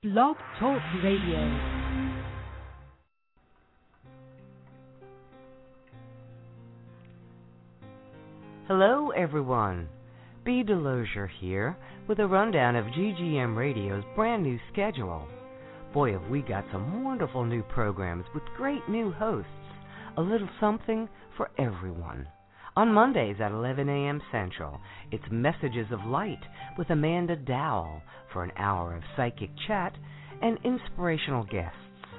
Blog Talk Radio. Hello, everyone. B. Delosier here with a rundown of GGM Radio's brand new schedule. Boy, have we got some wonderful new programs with great new hosts. A little something for everyone. On Mondays at 11 a.m. Central, it's Messages of Light with Amanda Dowell for an hour of psychic chat and inspirational guests.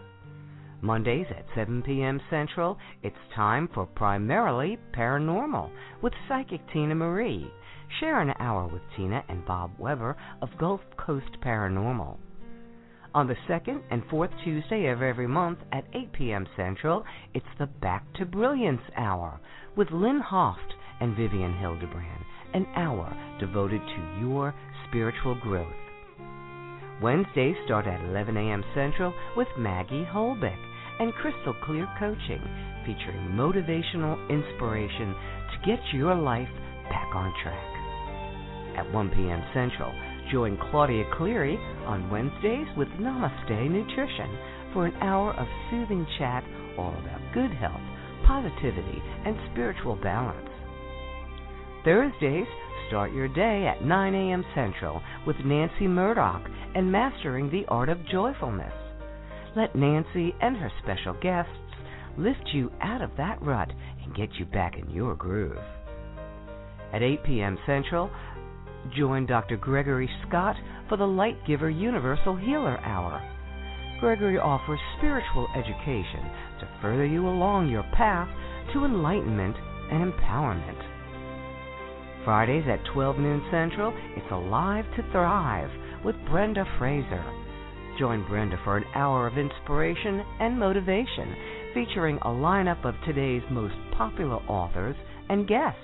Mondays at 7 p.m. Central, it's time for Primarily Paranormal with Psychic Tina Marie. Share an hour with Tina and Bob Weber of Gulf Coast Paranormal. On the second and fourth Tuesday of every month at 8 p.m. Central, it's the Back to Brilliance Hour with Lynn Hoft and Vivian Hildebrand, an hour devoted to your spiritual growth. Wednesdays start at 11 a.m. Central with Maggie Holbeck and Crystal Clear Coaching, featuring motivational inspiration to get your life back on track. At 1 p.m. Central, join Claudia Cleary on Wednesdays with Namaste Nutrition for an hour of soothing chat all about good health, positivity, and spiritual balance. Thursdays, start your day at 9 a.m. Central with Nancy Murdoch and Mastering the Art of Joyfulness. Let Nancy and her special guests lift you out of that rut and get you back in your groove. At 8 p.m. Central, join Dr. Gregory Scott for the Light Giver Universal Healer Hour. Gregory offers spiritual education to further you along your path to enlightenment and empowerment. Fridays at 12 noon Central, it's Alive to Thrive with Brenda Fraser. Join Brenda for an hour of inspiration and motivation, featuring a lineup of today's most popular authors and guests.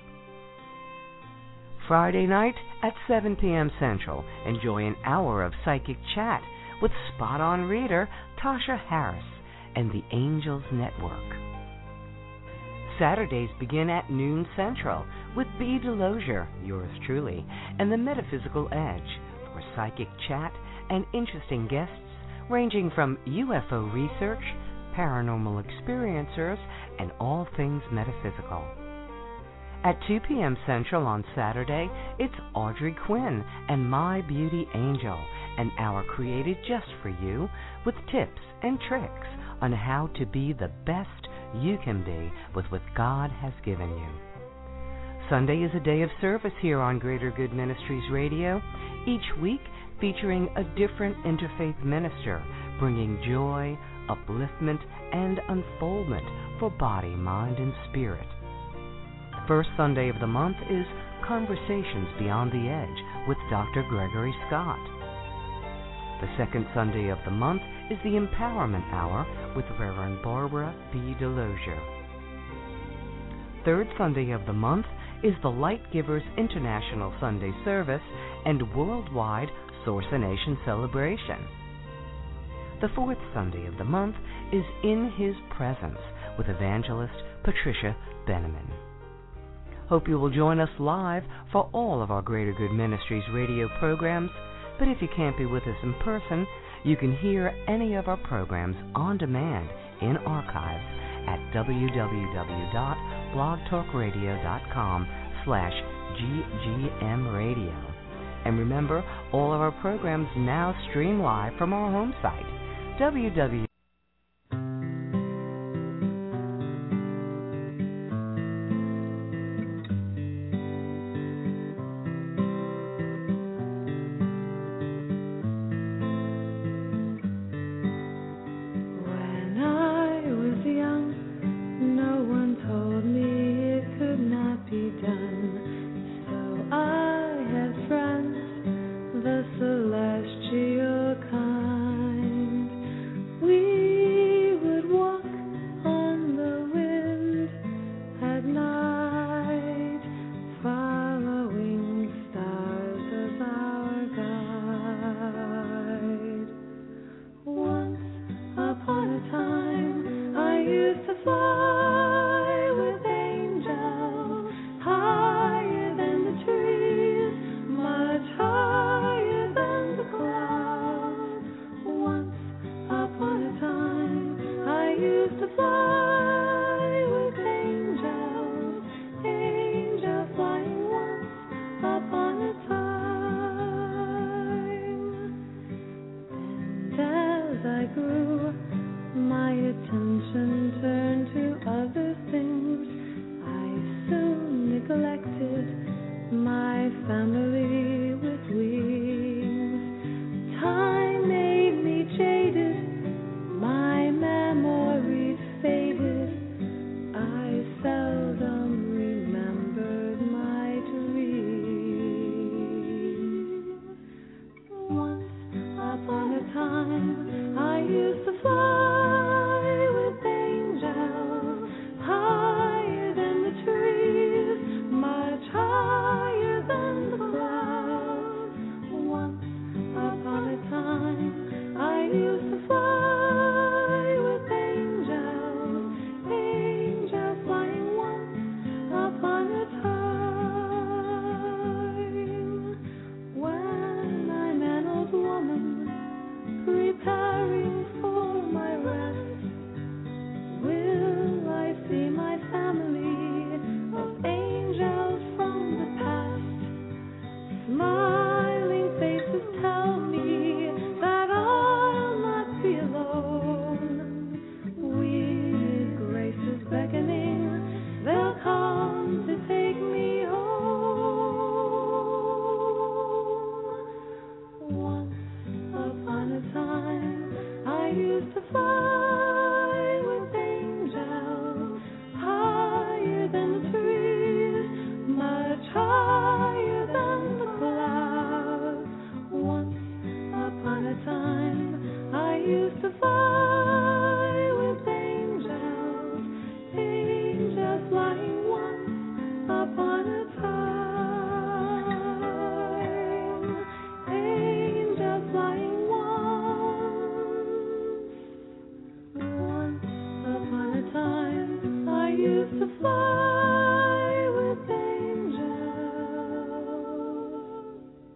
Friday night at 7 p.m. Central, enjoy an hour of psychic chat with spot-on reader Tasha Harris and the Angels Network. Saturdays begin at noon Central with B. Delosier, yours truly, and the Metaphysical Edge for psychic chat and interesting guests ranging from UFO research, paranormal experiencers, and all things metaphysical. At 2 p.m. Central on Saturday, it's Audrey Quinn and My Beauty Angel, an hour created just for you with tips and tricks on how to be the best you can be with what God has given you. Sunday is a day of service here on Greater Good Ministries Radio, each week featuring a different interfaith minister, bringing joy, upliftment, and unfoldment for body, mind, and spirit. First Sunday of the month is Conversations Beyond the Edge with Dr. Gregory Scott. The second Sunday of the month is the Empowerment Hour with Reverend Barbara B. Delosier. Third Sunday of the month is the Light Givers International Sunday Service and Worldwide Source-a-Nation Celebration. The fourth Sunday of the month is In His Presence with Evangelist Patricia Benneman. Hope you will join us live for all of our Greater Good Ministries radio programs, but if you can't be with us in person, you can hear any of our programs on demand in archives at www.blogtalkradio.com/ggmradio. And remember, all of our programs now stream live from our home site, www. We grew, my attention turned to other things. I soon neglected my family with wings. Time made me jaded, my memory faded. I seldom remembered my dreams. Once upon a time, I used to fly with angels, higher than the trees, much higher than the clouds. Once upon a time, I used to fly with angels, angels flying once upon a time. When I'm an old woman, preparing for my rest, will I see my family of angels from the past? Smiling faces tell me that I'll not be alone. With graces beckoning, they'll come to take me home. Once upon a time, I used to fly with angels, higher than the trees, much higher than the clouds. Once upon a time, I used to fly with angels, angels flying once upon a time, angels flying once upon a time, I used to fly with angels.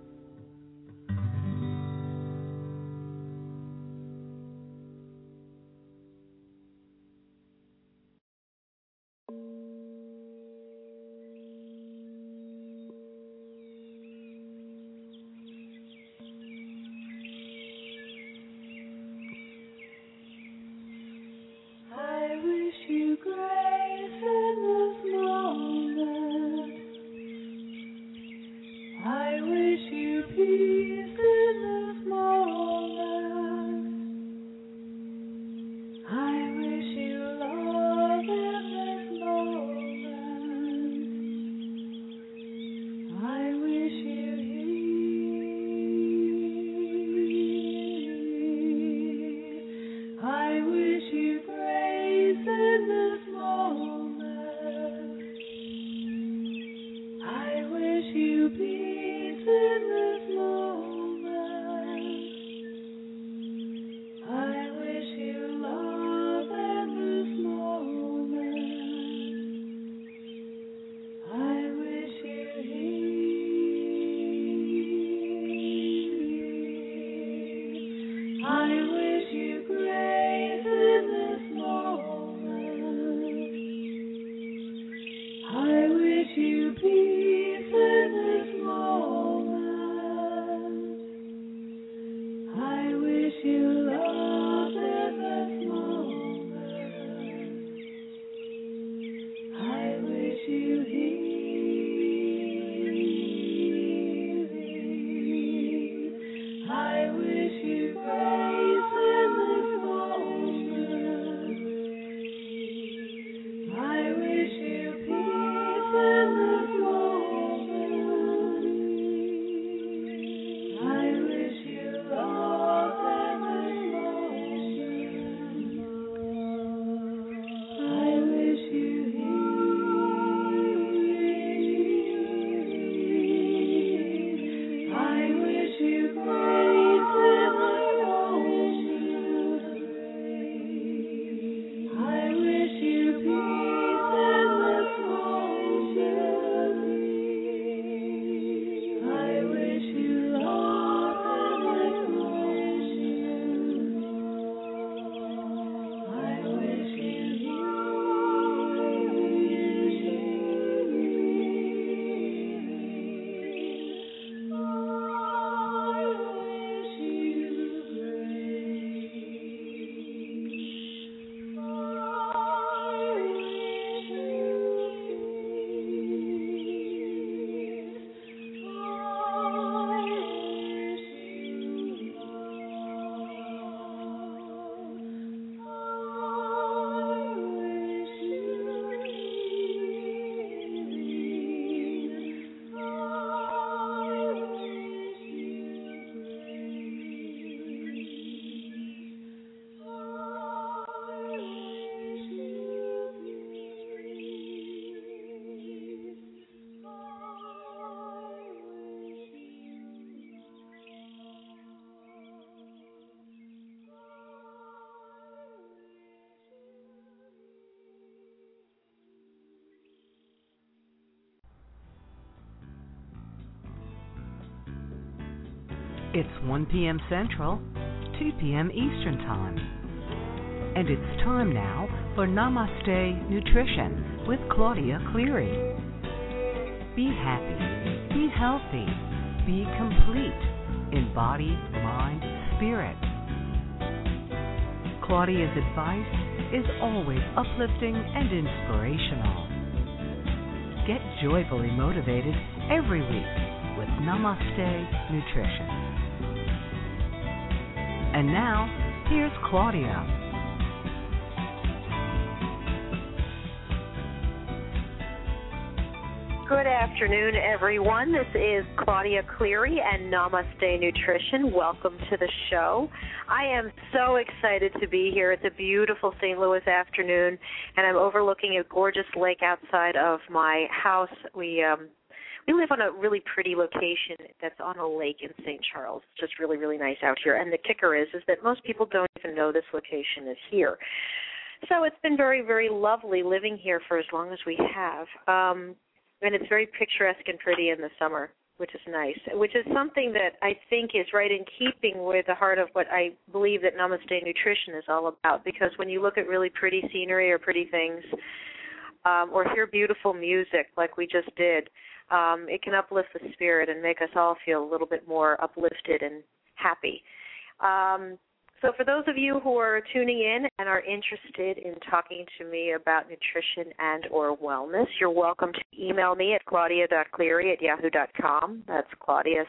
I wish you grace in this moment. I wish you peace in this moment. I wish you love in this moment. I wish you healing. I wish you grace in this moment. I wish you peace in this moment. I wish you love in this moment. I wish you healing. I wish you grace in this moment. I wish you peace in this moment. I wish you love in this moment. I wish you healing. I wish you grace in this moment. I wish you peace in this moment. I wish you love in this moment. It's 1 p.m. Central, 2 p.m. Eastern Time. And it's time now for Namaste Nutrition with Claudia Cleary. Be happy, be healthy, be complete in body, mind, spirit. Claudia's advice is always uplifting and inspirational. Get joyfully motivated every week with Namaste Nutrition. And now, here's Claudia. Good afternoon, everyone. This is Claudia Cleary and Namaste Nutrition. Welcome to the show. I am so excited to be here. It's a beautiful St. Louis afternoon, and I'm overlooking a gorgeous lake outside of my house. We live on a really pretty location that's on a lake in St. Charles. It's just really, really nice out here. And the kicker is that most people don't even know this location is here. So it's been very, very lovely living here for as long as we have. And it's very picturesque and pretty in the summer, which is nice, which is something that I think is right in keeping with the heart of what I believe that Namaste Nutrition is all about. Because when you look at really pretty scenery or pretty things, or hear beautiful music like we just did, it can uplift the spirit and make us all feel a little bit more uplifted and happy. So for those of you who are tuning in and are interested in talking to me about nutrition and or wellness, you're welcome to email me at claudia.cleary@yahoo.com. That's Claudia,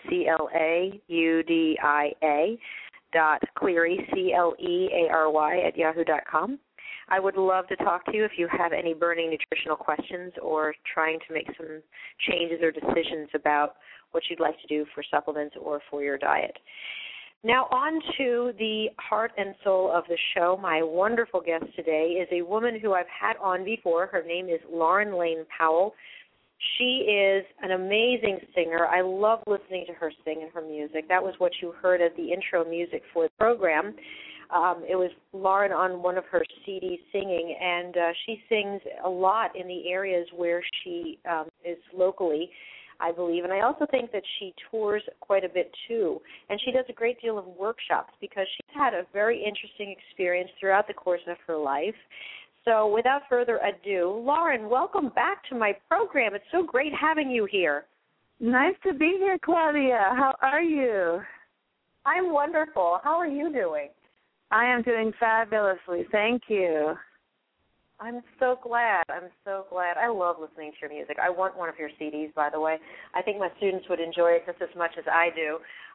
CLAUDIA, .Cleary, CLEARY, @yahoo.com. I would love to talk to you if you have any burning nutritional questions or trying to make some changes or decisions about what you'd like to do for supplements or for your diet. Now on to the heart and soul of the show. My wonderful guest today is a woman who I've had on before. Her name is Lauren Lane Powell. She is an amazing singer. I love listening to her sing and her music. That was what you heard as the intro music for the program. It was Lauren on one of her CDs singing, and she sings a lot in the areas where she is locally, I believe. And I also think that she tours quite a bit, too. And she does a great deal of workshops because she's had a very interesting experience throughout the course of her life. So without further ado, Lauren, welcome back to my program. It's so great having you here. Nice to be here, Claudia. How are you? I'm wonderful. How are you doing? I am doing fabulously. Thank you. I'm so glad. I love listening to your music. I want one of your CDs, by the way. I think my students would enjoy it just as much as I do.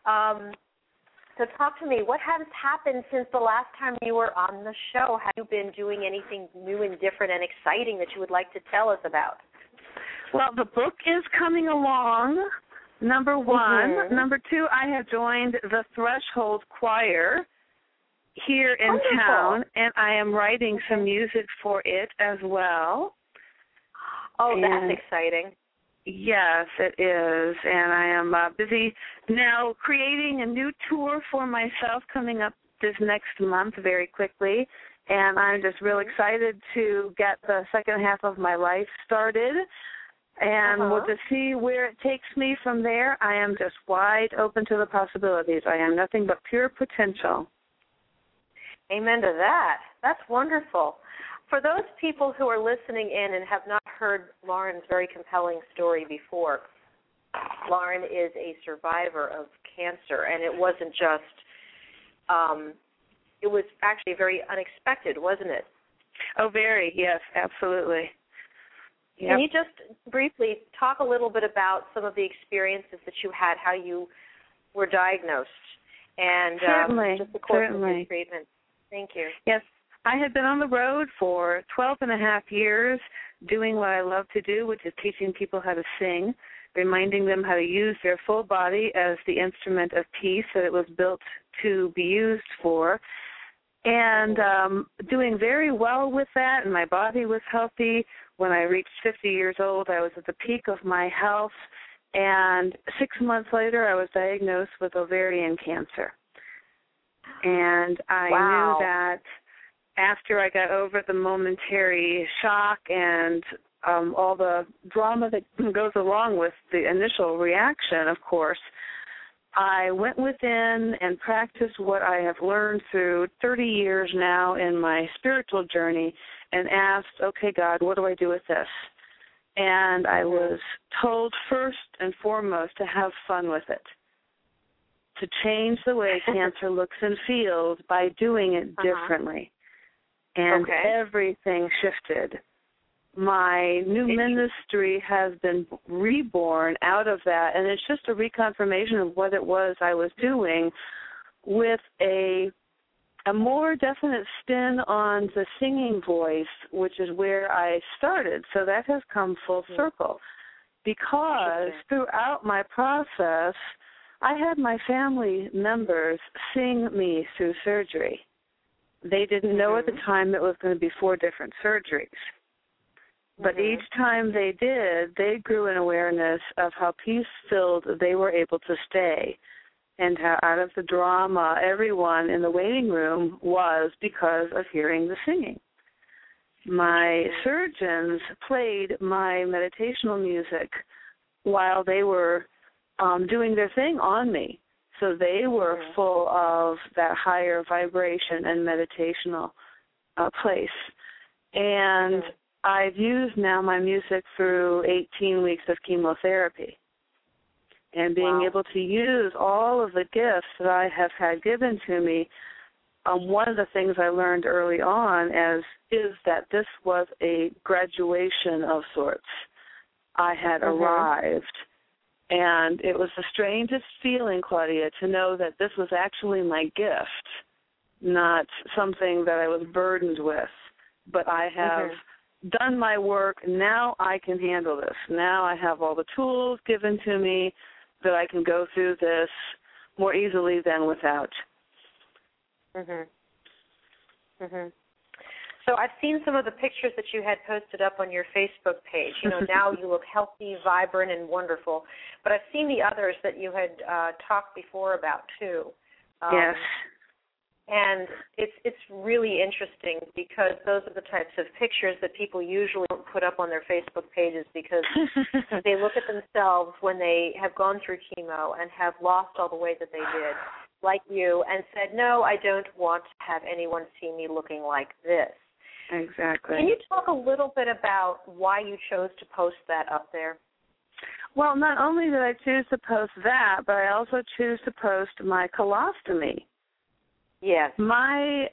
So talk to me. What has happened since the last time you were on the show? Have you been doing anything new and different and exciting that you would like to tell us about? Well, the book is coming along, number one. Mm-hmm. Number two, I have joined the Threshold Choir here in Wonderful. town, and I am writing some music for it as well. Oh, and that's exciting. Yes, it is, and I am busy now creating a new tour for myself coming up this next month very quickly, and I'm just real excited to get the second half of my life started, and we'll just see where it takes me from there. I am just wide open to the possibilities. I am nothing but pure potential. Amen to that. That's wonderful. For those people who are listening in and have not heard Lauren's very compelling story before, Lauren is a survivor of cancer, and it wasn't just, it was actually very unexpected, wasn't it? Oh, very, yes, absolutely. Yep. Can you just briefly talk a little bit about some of the experiences that you had, how you were diagnosed, and just the course of your treatment? Thank you. Yes, I had been on the road for 12 and a half years doing what I love to do, which is teaching people how to sing, reminding them how to use their full body as the instrument of peace that it was built to be used for, and doing very well with that, and my body was healthy. When I reached 50 years old, I was at the peak of my health, and 6 months later, I was diagnosed with ovarian cancer. And I knew that after I got over the momentary shock and all the drama that goes along with the initial reaction, of course, I went within and practiced what I have learned through 30 years now in my spiritual journey and asked, okay, God, what do I do with this? And I was told first and foremost to have fun with it, to change the way cancer looks and feels by doing it differently. And everything shifted. My new ministry has been reborn out of that, and it's just a reconfirmation of what it was I was doing with a more definite spin on the singing voice, which is where I started. So that has come full circle because throughout my process, I had my family members sing me through surgery. They didn't know at the time it was going to be 4 different surgeries. But each time they did, they grew an awareness of how peace-filled they were able to stay and how out of the drama everyone in the waiting room was because of hearing the singing. My surgeons played my meditational music while they were doing their thing on me. So they were full of that higher vibration and meditational place. And I've used now my music through 18 weeks of chemotherapy. And being able to use all of the gifts that I have had given to me, one of the things I learned early on is that this was a graduation of sorts. I had arrived. And it was the strangest feeling, Claudia, to know that this was actually my gift, not something that I was burdened with. But I have done my work. Now I can handle this. Now I have all the tools given to me that I can go through this more easily than without. So I've seen some of the pictures that you had posted up on your Facebook page. You know, now you look healthy, vibrant, and wonderful. But I've seen the others that you had talked before about, too. Yes. And it's really interesting because those are the types of pictures that people usually don't put up on their Facebook pages because they look at themselves when they have gone through chemo and have lost all the weight that they did, like you, and said, no, I don't want to have anyone see me looking like this. Exactly. Can you talk a little bit about why you chose to post that up there? Well, not only did I choose to post that, but I also choose to post my colostomy. Yes. My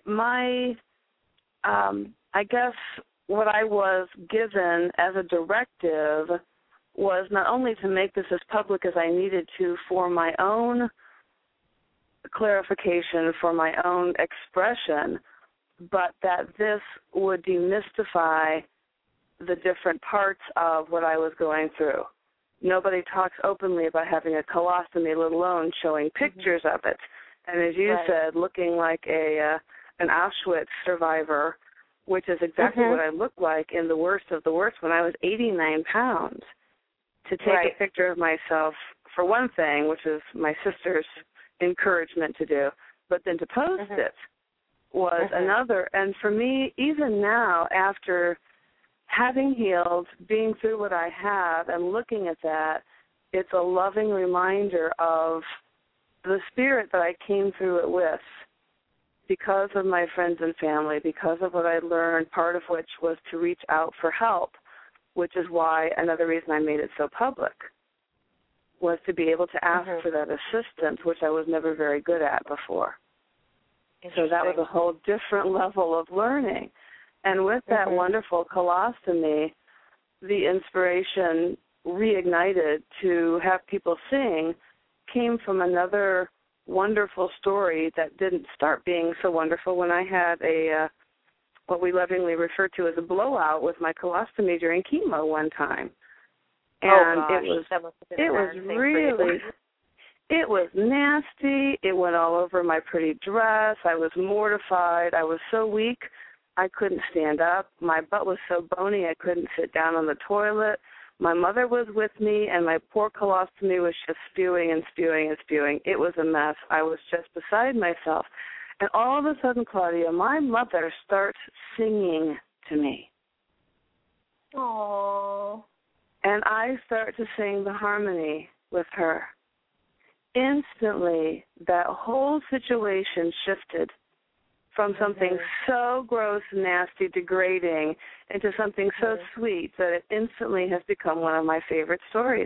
I guess what I was given as a directive was not only to make this as public as I needed to for my own clarification, for my own expression, but that this would demystify the different parts of what I was going through. Nobody talks openly about having a colostomy, let alone showing pictures of it. And as you said, looking like an Auschwitz survivor, which is exactly what I looked like in the worst of the worst when I was 89 pounds. To take a picture of myself, for one thing, which is my sister's encouragement to do, but then to post it was another. And for me, even now, after having healed, being through what I have and looking at that, it's a loving reminder of the spirit that I came through it with because of my friends and family, because of what I learned, part of which was to reach out for help, which is why another reason I made it so public was to be able to ask for that assistance, which I was never very good at before. So that was a whole different level of learning. And with that wonderful colostomy, the inspiration reignited to have people sing came from another wonderful story that didn't start being so wonderful when I had a what we lovingly refer to as a blowout with my colostomy during chemo one time. And it was nasty. It went all over my pretty dress. I was mortified. I was so weak I couldn't stand up. My butt was so bony I couldn't sit down on the toilet. My mother was with me, and my poor colostomy was just spewing and spewing and spewing. It was a mess. I was just beside myself. And all of a sudden, Claudia, my mother starts singing to me. Aww. And I start to sing the harmony with her. instantly that whole situation shifted from something so gross, nasty, degrading into something so sweet that it instantly has become one of my favorite stories.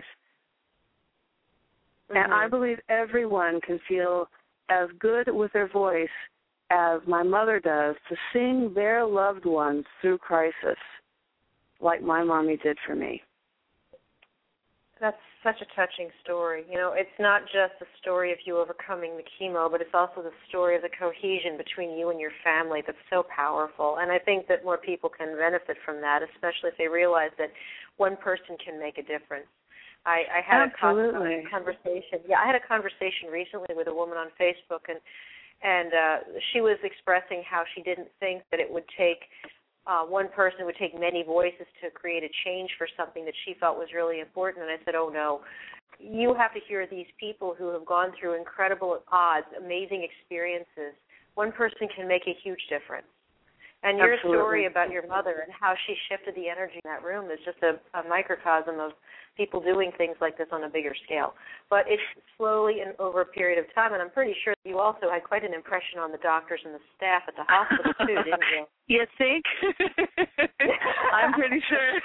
And I believe everyone can feel as good with their voice as my mother does to sing their loved ones through crisis, like my mommy did for me. That's such a touching story. You know, it's not just the story of you overcoming the chemo, but it's also the story of the cohesion between you and your family that's so powerful. And I think that more people can benefit from that, especially if they realize that one person can make a difference. I had a conversation. Yeah, I had a conversation recently with a woman on Facebook, and she was expressing how she didn't think that it would take one person, would take many voices to create a change for something that she felt was really important. And I said, oh, no, you have to hear these people who have gone through incredible odds, amazing experiences. One person can make a huge difference. And your story about your mother and how she shifted the energy in that room is just a microcosm of people doing things like this on a bigger scale. But it's slowly and over a period of time, and I'm pretty sure you also had quite an impression on the doctors and the staff at the hospital, too, didn't you? You think? I'm pretty sure.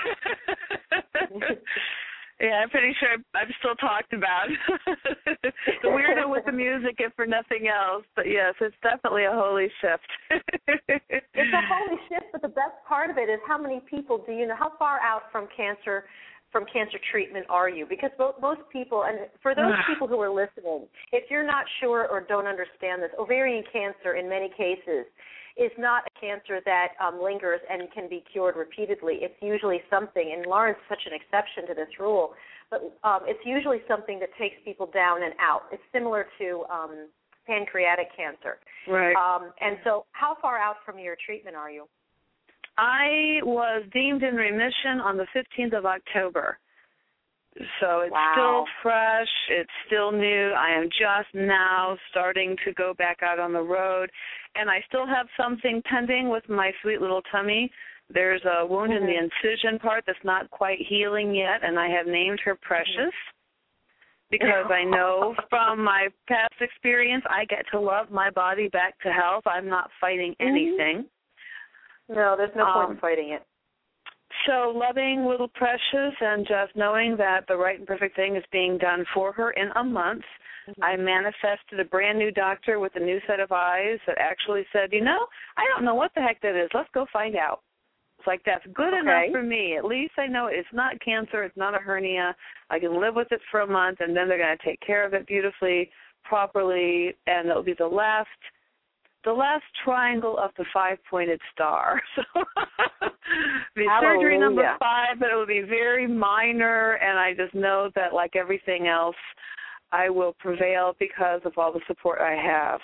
Yeah, I'm pretty sure I'm still talked about. The weirdo with the music, if for nothing else. But, yes, it's definitely a holy shift. It's a holy shift, but the best part of it is how many people do you know, how far out from cancer treatment are you? Because most people, and for those people who are listening, if you're not sure or don't understand this, ovarian cancer in many cases is not a cancer that lingers and can be cured repeatedly. It's usually something, and Lauren's such an exception to this rule, but it's usually something that takes people down and out. It's similar to pancreatic cancer. Right. And so how far out from your treatment are you? I was deemed in remission on the 15th of October. So it's still fresh. It's still new. I am just now starting to go back out on the road. And I still have something pending with my sweet little tummy. There's a wound in the incision part that's not quite healing yet, and I have named her Precious because I know from my past experience I get to love my body back to health. I'm not fighting anything. No, there's no point in fighting it. So loving little Precious and just knowing that the right and perfect thing is being done for her in a month, I manifested a brand new doctor with a new set of eyes that actually said, you know, I don't know what the heck that is. Let's go find out. It's like, that's good enough for me. At least I know it's not cancer. It's not a hernia. I can live with it for a month, and then they're going to take care of it beautifully, properly, and it'll be the last triangle of the 5-pointed star. So the surgery number 5, but it will be very minor, and I just know that, like everything else, I will prevail because of all the support I have.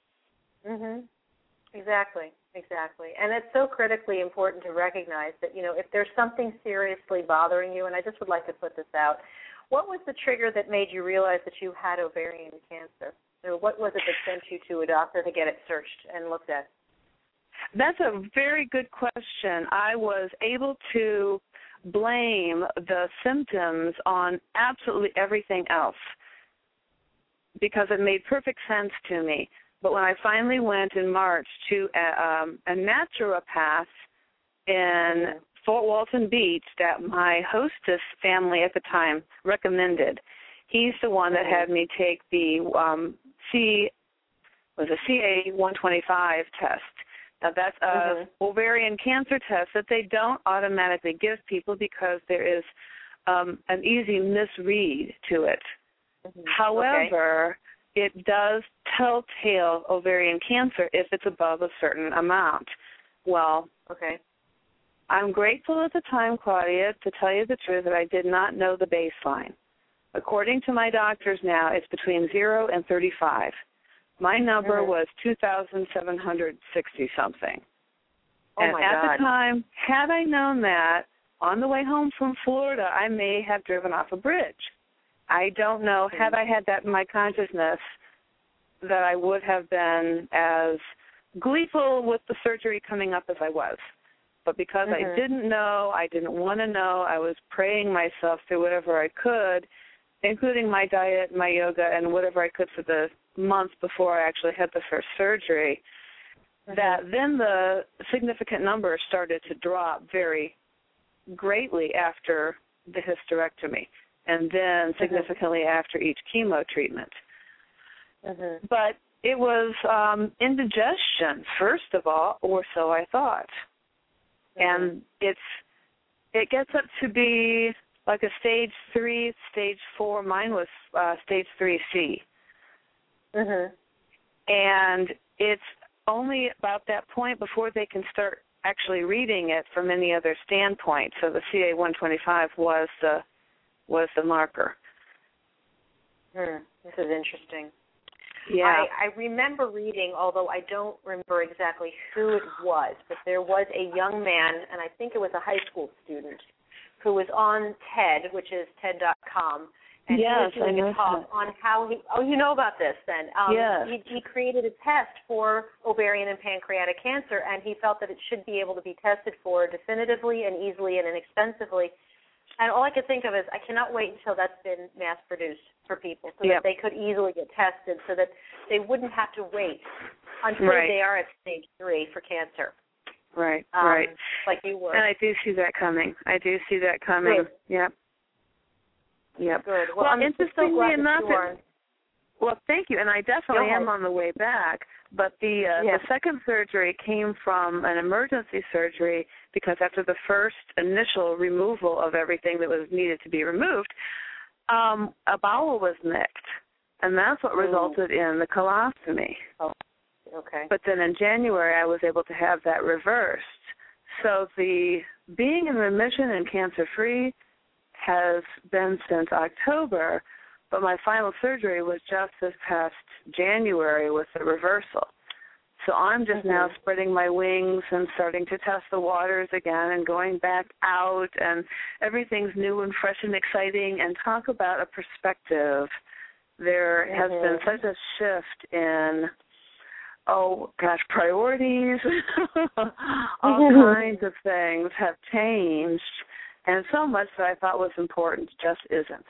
Exactly. And it's so critically important to recognize that, you know, if there's something seriously bothering you, and I just would like to put this out, what was the trigger that made you realize that you had ovarian cancer? Or what was it that sent you to a doctor to get it searched and looked at? That's a very good question. I was able to blame the symptoms on absolutely everything else because it made perfect sense to me. But when I finally went in March to a naturopath in Fort Walton Beach that my hostess family at the time recommended, he's the one that had me take the CA-125 test. Now, that's an ovarian cancer test that they don't automatically give people because there is an easy misread to it. However, it does telltale ovarian cancer if it's above a certain amount. Well, I'm grateful at the time, Claudia, to tell you the truth, that I did not know the baseline. According to my doctors now, it's between 0 and 35. My number was 2,760-something. And at the time, had I known that, on the way home from Florida, I may have driven off a bridge. I don't know, had I had that in my consciousness, that I would have been as gleeful with the surgery coming up as I was. But because I didn't know, I didn't want to know, I was praying myself through whatever I could, including my diet, my yoga, and whatever I could for the month before I actually had the first surgery, that then the significant numbers started to drop very greatly after the hysterectomy, and then significantly after each chemo treatment. But it was indigestion, first of all, or so I thought. And it gets up to be like a stage 3, stage 4. Mine was stage 3C. And it's only about that point before they can start actually reading it from any other standpoint. So the CA-125 was the marker. This is interesting. Yeah. I remember reading, although I don't remember exactly who it was, but there was a young man, and I think it was a high school student, who was on TED, which is TED.com, and he was doing a talk on how he, you know about this then. He created a test for ovarian and pancreatic cancer, and he felt that it should be able to be tested for definitively and easily and inexpensively. And all I could think of is I cannot wait until that's been mass-produced for people so that they could easily get tested so that they wouldn't have to wait until they are at stage 3 for cancer. Right. Like you were. And I do see that coming. Good. Yep. Good. Well, I'm interestingly so glad enough, well, thank you, and I definitely am on the way back. But the second surgery came from an emergency surgery because after the first initial removal of everything that was needed to be removed, a bowel was nicked, and that's what resulted in the colostomy. Oh, okay. But then in January, I was able to have that reversed. So the being in remission and cancer-free has been since October, but my final surgery was just this past January with the reversal. So I'm just now spreading my wings and starting to test the waters again and going back out, and everything's new and fresh and exciting. And talk about a perspective. There has been such a shift in, priorities. All kinds of things have changed, and so much that I thought was important just isn't.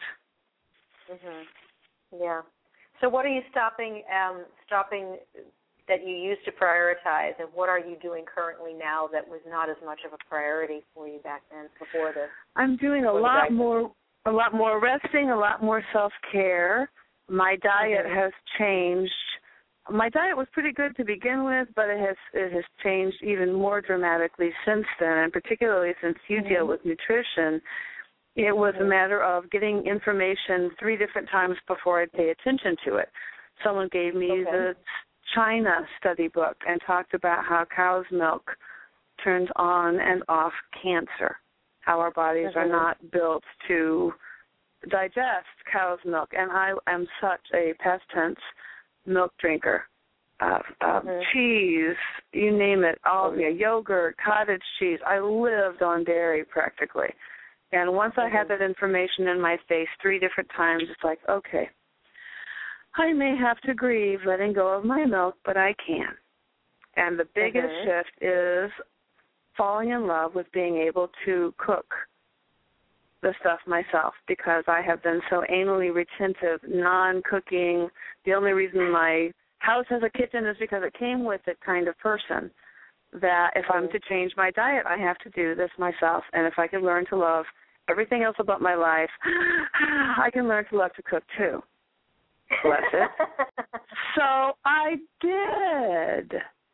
Yeah. So what are you stopping that you used to prioritize, and what are you doing currently now that was not as much of a priority for you back then before this? I'm doing a lot more resting, a lot more self-care. My diet has changed. My diet was pretty good to begin with, but it has changed even more dramatically since then, and particularly since you deal with nutrition. It was a matter of getting information 3 different times before I'd pay attention to it. Someone gave me the China study book and talked about how cow's milk turns on and off cancer, how our bodies are not built to digest cow's milk. And I am such a past tense milk drinker. Cheese, you name it, all yogurt, cottage cheese. I lived on dairy practically. And once I had that information in my face 3 different times, it's like, okay, I may have to grieve letting go of my milk, but I can. And the biggest shift is falling in love with being able to cook the stuff myself, because I have been so anally retentive, non-cooking. The only reason my house has a kitchen is because it came with it kind of person, that if I'm to change my diet, I have to do this myself. And if I can learn to love everything else about my life, I can learn to love to cook too. Bless it. So I did.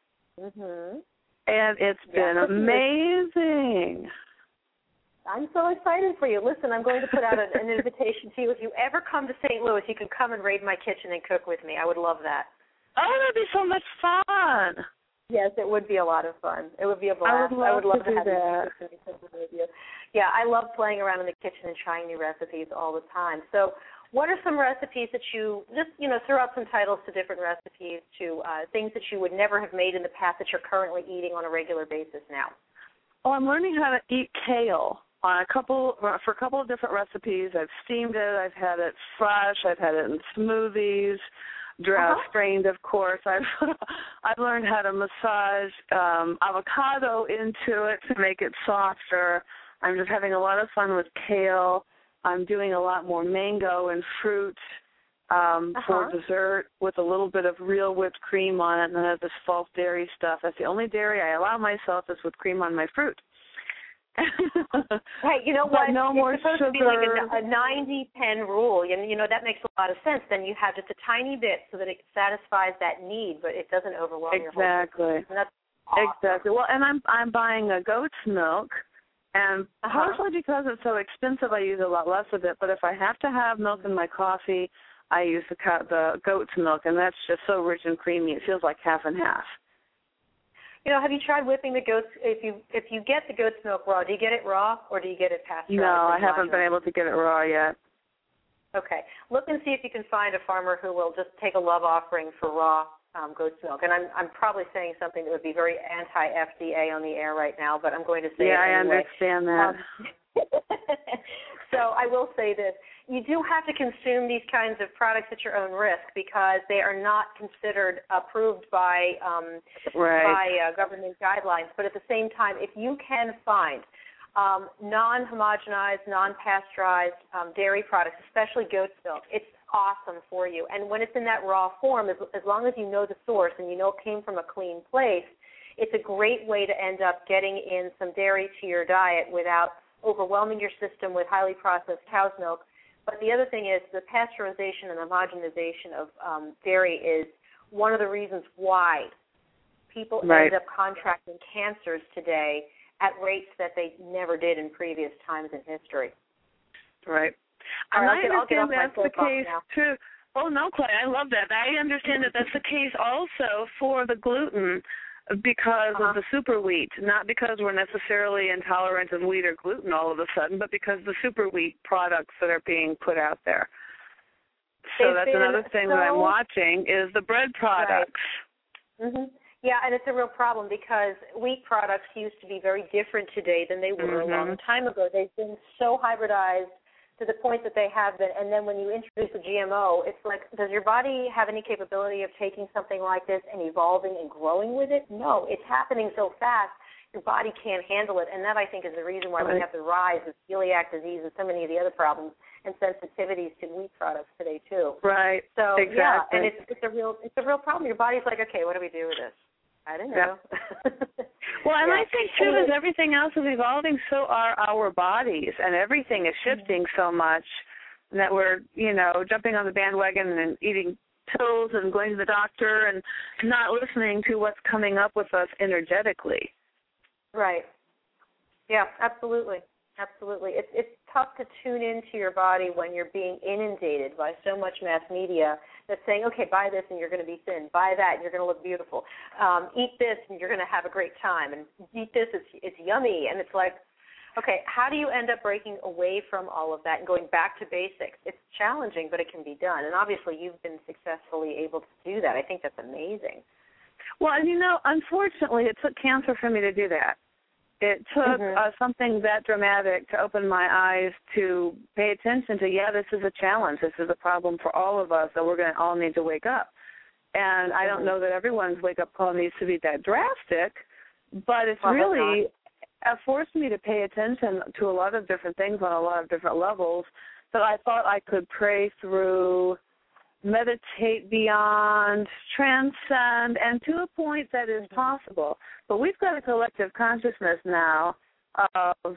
And it's been amazing. I'm so excited for you. Listen, I'm going to put out an invitation to you. If you ever come to St. Louis, you can come and raid my kitchen and cook with me. I would love that. Oh, that'd be so much fun. Yes, it would be a lot of fun. It would be a blast. I would love to have that. You. Yeah, I love playing around in the kitchen and trying new recipes all the time. So what are some recipes that you, just, throw out some titles to different recipes, to things that you would never have made in the past that you're currently eating on a regular basis now? Oh, I'm learning how to eat kale for a couple of different recipes. I've steamed it. I've had it fresh. I've had it in smoothies. Drought strained, of course. I've learned how to massage avocado into it to make it softer. I'm just having a lot of fun with kale. I'm doing a lot more mango and fruit for dessert with a little bit of real whipped cream on it, and then I have this false dairy stuff. That's the only dairy I allow myself is with cream on my fruit. Right, you know what? No more it's supposed sugar. to be like a 90-10 rule. You know, that makes a lot of sense. Then you have just a tiny bit so that it satisfies that need, but it doesn't overwhelm your whole system. And that's awesome. Exactly. Well, and I'm buying a goat's milk, and partially because it's so expensive, I use a lot less of it. But if I have to have milk in my coffee, I use the goat's milk, and that's just so rich and creamy. It feels like half and half. You know, have you tried whipping the goat's? If you get the goat's milk raw, do you get it raw or do you get it pasteurized? No, I haven't been able to get it raw yet. Okay. Look and see if you can find a farmer who will just take a love offering for raw goat's milk. And I'm probably saying something that would be very anti-FDA on the air right now, but I'm going to say it anyway. I understand that. So I will say this. You do have to consume these kinds of products at your own risk because they are not considered approved by government guidelines. But at the same time, if you can find non-homogenized, non-pasteurized dairy products, especially goat's milk, it's awesome for you. And when it's in that raw form, as long as you know the source and you know it came from a clean place, it's a great way to end up getting in some dairy to your diet without overwhelming your system with highly processed cow's milk. But the other thing is the pasteurization and homogenization of dairy is one of the reasons why people end up contracting cancers today at rates that they never did in previous times in history. Right. And I understand that's the case, too. Oh, no, Clay, I love that. I understand that that's the case also for the gluten because of the super wheat, not because we're necessarily intolerant of wheat or gluten all of a sudden, but because the super wheat products that are being put out there. So that's another thing that I'm watching is the bread products. Right. Mm-hmm. Yeah, and it's a real problem because wheat products used to be very different today than they were a long time ago. They've been so hybridized to the point that they have been, and then when you introduce a GMO, it's like, does your body have any capability of taking something like this and evolving and growing with it? No, it's happening so fast, your body can't handle it, and that, I think, is the reason why we have the rise of celiac disease and so many of the other problems and sensitivities to wheat products today, too. Right, so, exactly. Yeah, and it's a real problem. Your body's like, okay, what do we do with this? I don't know. Well, and I think, too, as everything else is evolving, so are our bodies, and everything is shifting so much that we're, jumping on the bandwagon and eating pills and going to the doctor and not listening to what's coming up with us energetically. Right. Yeah, absolutely. Absolutely. It's tough to tune into your body when you're being inundated by so much mass media that's saying, okay, buy this and you're going to be thin. Buy that and you're going to look beautiful. Eat this and you're going to have a great time. And eat this, it's yummy. And it's like, okay, how do you end up breaking away from all of that and going back to basics? It's challenging, but it can be done. And obviously you've been successfully able to do that. I think that's amazing. Well, and unfortunately, it took cancer for me to do that. It took something that dramatic to open my eyes to pay attention to, this is a challenge. This is a problem for all of us that we're going to all need to wake up. And I don't know that everyone's wake-up call needs to be that drastic, but it's really forced me to pay attention to a lot of different things on a lot of different levels that I thought I could pray through, meditate beyond, transcend, and to a point that is possible. But we've got a collective consciousness now of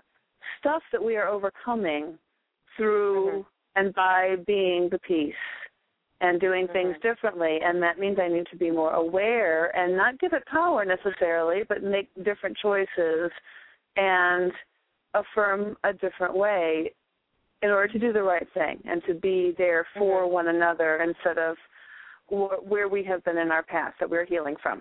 stuff that we are overcoming through and by being the peace and doing things differently. And that means I need to be more aware and not give it power necessarily, but make different choices and affirm a different way in order to do the right thing and to be there for one another instead of where we have been in our past that we're healing from.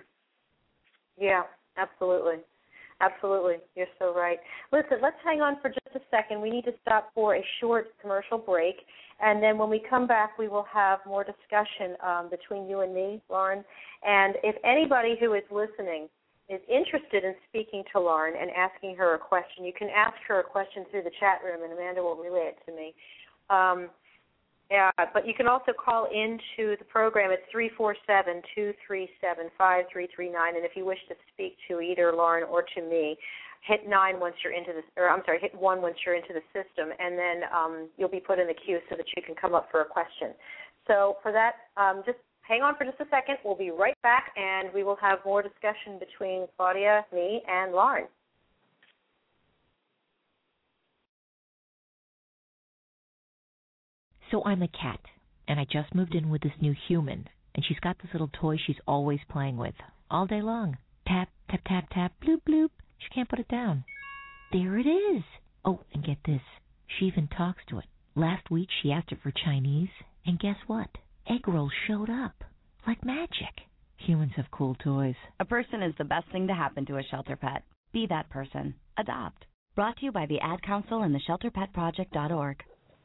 Yeah, absolutely. Absolutely. You're so right. Listen, let's hang on for just a second. We need to stop for a short commercial break, and then when we come back, we will have more discussion between you and me, Lauren. And if anybody who is listening is interested in speaking to Lauren and asking her a question, you can ask her a question through the chat room, and Amanda will relay it to me. But you can also call into the program at 347-237-5339, and if you wish to speak to either Lauren or to me, hit 9 once you're into hit 1 once you're into the system, and then you'll be put in the queue so that you can come up for a question. So for that, just hang on for just a second. We'll be right back, and we will have more discussion between Claudia, me, and Lauren. So I'm a cat, and I just moved in with this new human, and she's got this little toy she's always playing with, all day long. Tap, tap, tap, tap, bloop, bloop. She can't put it down. There it is. Oh, and get this. She even talks to it. Last week she asked it for Chinese, and guess what? Egg rolls showed up. Like magic. Humans have cool toys. A person is the best thing to happen to a shelter pet. Be that person. Adopt. Brought to you by the Ad Council and the ShelterPetProject.org.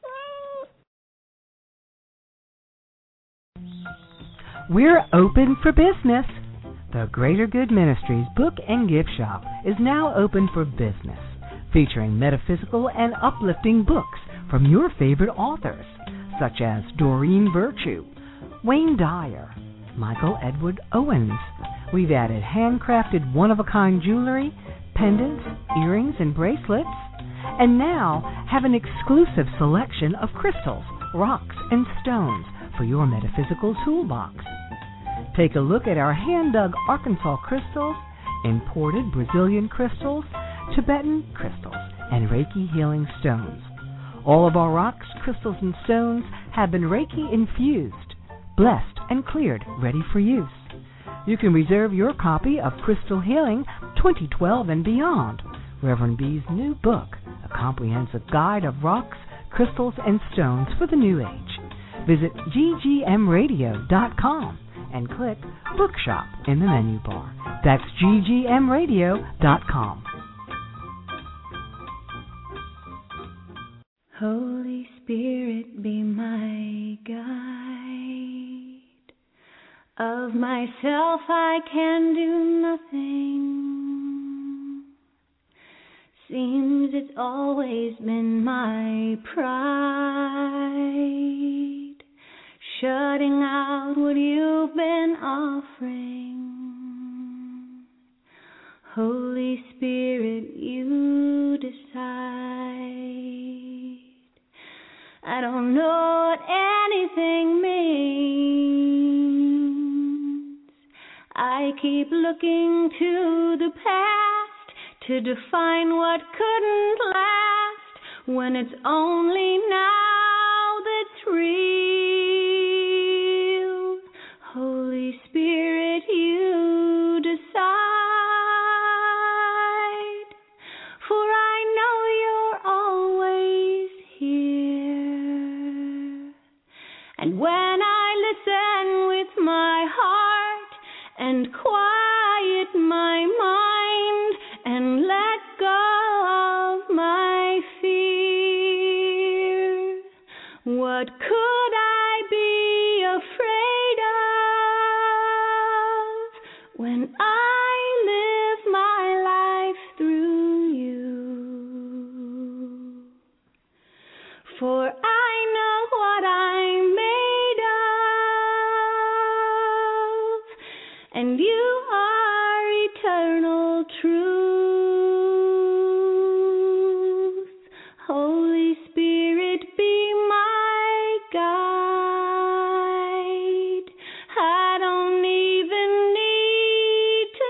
We're open for business. The Greater Good Ministries Book and Gift Shop is now open for business, featuring metaphysical and uplifting books from your favorite authors, such as Doreen Virtue, Wayne Dyer, Michael Edward Owens. We've added handcrafted one-of-a-kind jewelry, pendants, earrings, and bracelets, and now have an exclusive selection of crystals, rocks, and stones for your metaphysical toolbox. Take a look at our hand-dug Arkansas crystals, imported Brazilian crystals, Tibetan crystals, and Reiki healing stones. All of our rocks, crystals, and stones have been Reiki infused, blessed, and cleared, ready for use. You can reserve your copy of Crystal Healing 2012 and Beyond, Reverend B's new book, a comprehensive guide of rocks, crystals, and stones for the new age. Visit ggmradio.com and click Bookshop in the menu bar. That's ggmradio.com. Holy Spirit, be my guide. Of myself I can do nothing. Seems it's always been my pride, shutting out what you've been offering. Holy Spirit, you decide. I don't know what anything means. I keep looking to the past to define what couldn't last, when it's only now that's real. Holy Spirit, you decide, for I know you're always here. And when I listen with my heart and quiet my mind and let go of my fear, what could I be afraid of when I live my life through you? For I know what I'm made of, and you are eternal truth. Holy Spirit, be my guide. I don't even need to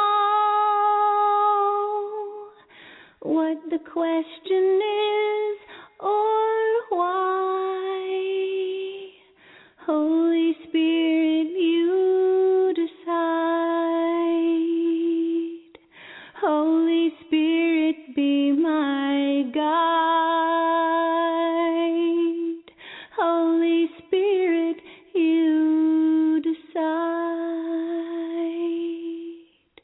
know what the question is or why. Holy Spirit, you decide. Holy Spirit, be my guide. Holy Spirit, you decide.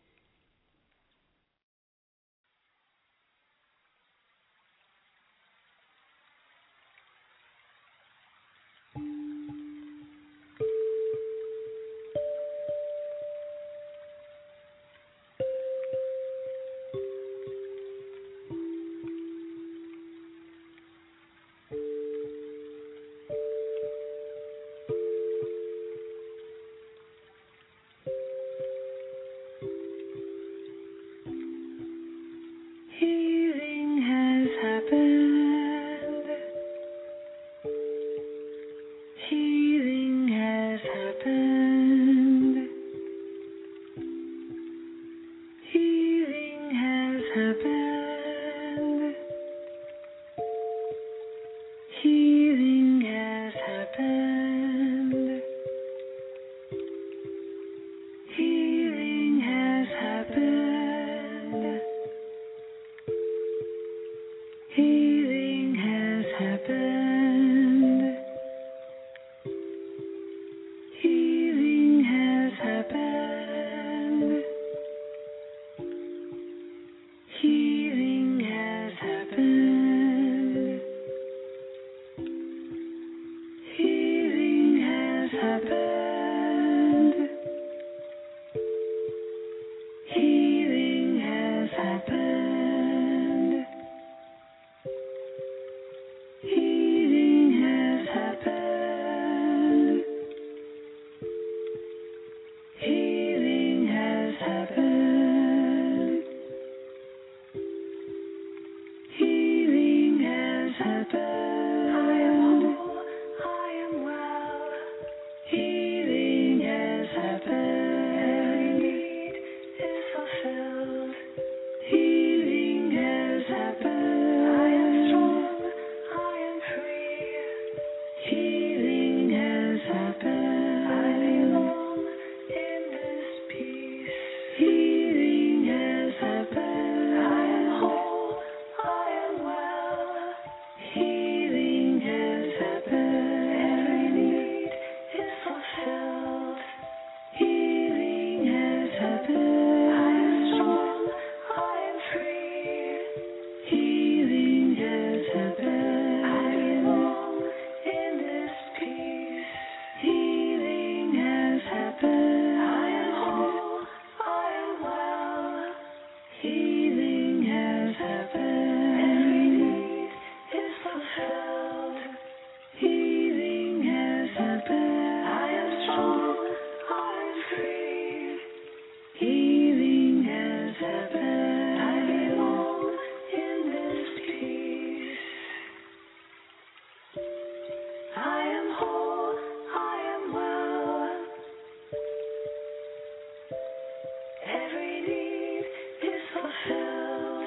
every need is fulfilled.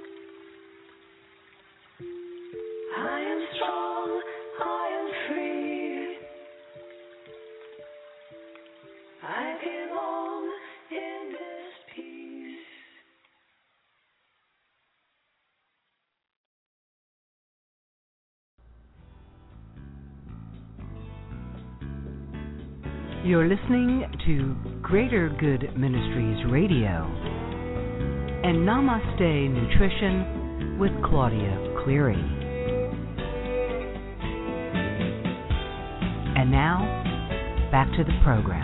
I am strong, I am free. I belong in this peace. You're listening to Greater Good Ministries Radio and Namaste Nutrition with Claudia Cleary. And now, back to the program.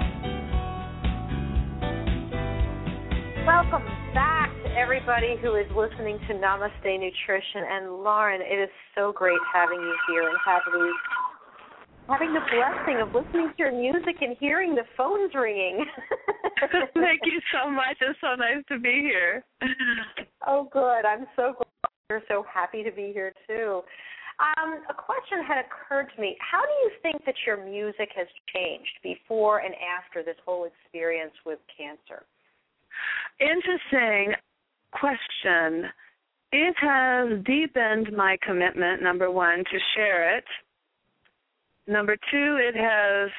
Welcome back to everybody who is listening to Namaste Nutrition. And Lauren, it is so great having you here and having the blessing of listening to your music and hearing the phones ringing. Thank you so much. It's so nice to be here. Oh, good. I'm so glad you're so happy to be here, too. A question had occurred to me. How do you think that your music has changed before and after this whole experience with cancer? Interesting question. It has deepened my commitment, number one, to share it. Number two, it has,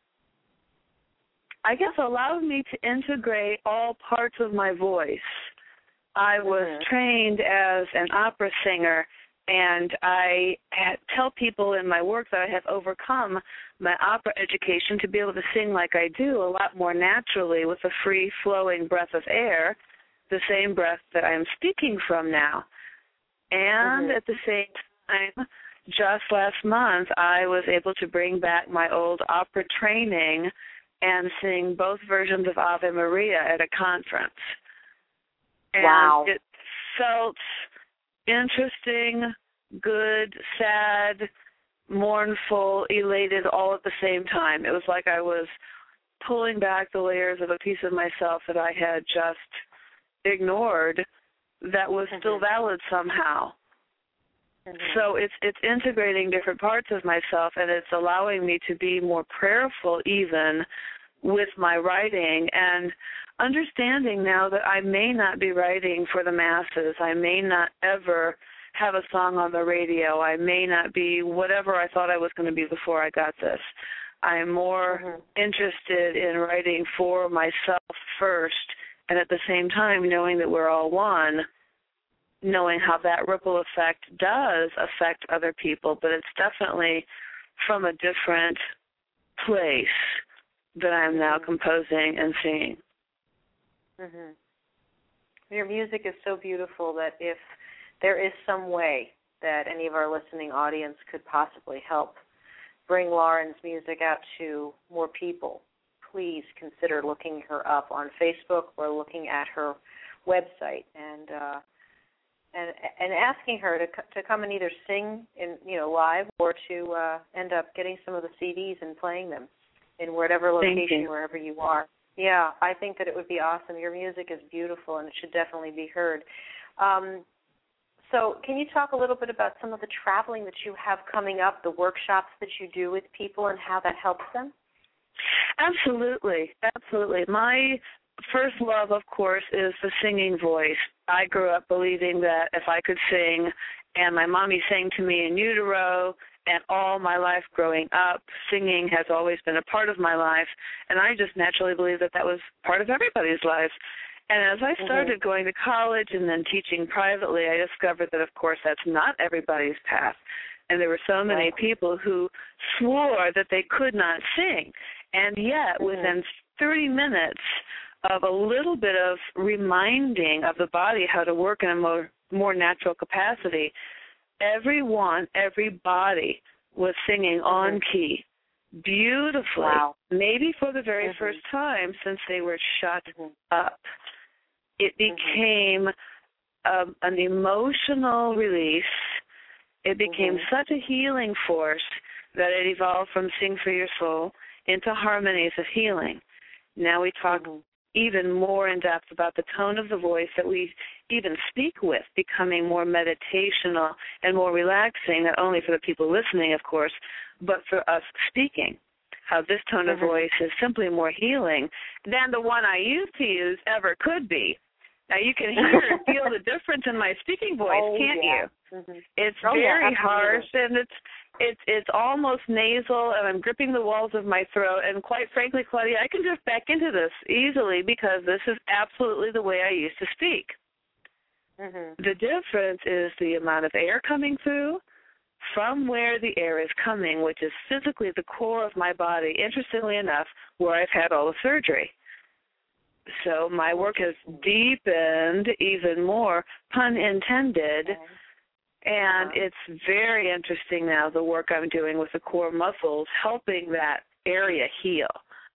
I guess, allowed me to integrate all parts of my voice. I was trained as an opera singer, and I tell people in my work that I have overcome my opera education to be able to sing like I do, a lot more naturally with a free-flowing breath of air, the same breath that I'm speaking from now. And at the same time, just last month, I was able to bring back my old opera training and sing both versions of Ave Maria at a conference. And wow. It felt interesting, good, sad, mournful, elated all at the same time. It was like I was pulling back the layers of a piece of myself that I had just ignored that was still valid somehow. So it's integrating different parts of myself, and it's allowing me to be more prayerful even with my writing and understanding now that I may not be writing for the masses. I may not ever have a song on the radio. I may not be whatever I thought I was going to be before I got this. I'm more interested in writing for myself first, and at the same time knowing that we're all one, knowing how that ripple effect does affect other people, but it's definitely from a different place that I'm now composing and singing. Your music is so beautiful that if there is some way that any of our listening audience could possibly help bring Lauren's music out to more people, please consider looking her up on Facebook or looking at her website and asking her to come and either sing in live or to end up getting some of the CDs and playing them in whatever location, wherever you are. Yeah, I think that it would be awesome. Your music is beautiful and it should definitely be heard. So can you talk a little bit about some of the traveling that you have coming up, the workshops that you do with people and how that helps them? Absolutely. My first love, of course, is the singing voice. I grew up believing that if I could sing, and my mommy sang to me in utero, and all my life growing up, singing has always been a part of my life, and I just naturally believed that that was part of everybody's life. And as I started going to college and then teaching privately, I discovered that, of course, that's not everybody's path. And there were so many people who swore that they could not sing. And yet, within 30 minutes of a little bit of reminding of the body how to work in a more natural capacity, everybody was singing on key, beautifully, maybe for the very first time since they were shut up. It became an emotional release. It became such a healing force that it evolved from Sing for Your Soul into harmonies of healing. Now we talk even more in depth about the tone of the voice that we even speak with, becoming more meditational and more relaxing, not only for the people listening, of course, but for us speaking. how this tone of voice is simply more healing than the one I used to use ever could be. Now, you can hear and feel the difference in my speaking voice, can't you? It's very harsh, and it's almost nasal, and I'm gripping the walls of my throat. And quite frankly, Claudia, I can drift back into this easily because this is absolutely the way I used to speak. The difference is the amount of air coming through from where the air is coming, which is physically the core of my body, interestingly enough, where I've had all the surgery. So my work has deepened even more, pun intended, and it's very interesting now, the work I'm doing with the core muscles, helping that area heal.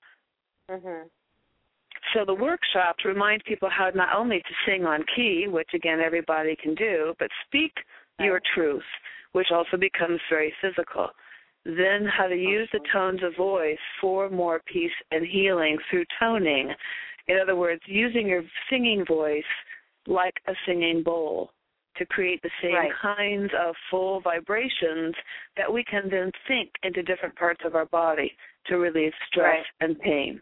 So the workshops remind people how not only to sing on key, which, again, everybody can do, but speak your truth, which also becomes very physical. Then how to use the tones of voice for more peace and healing through toning. In other words, using your singing voice like a singing bowl to create the same kinds of full vibrations that we can then sink into different parts of our body to relieve stress and pain.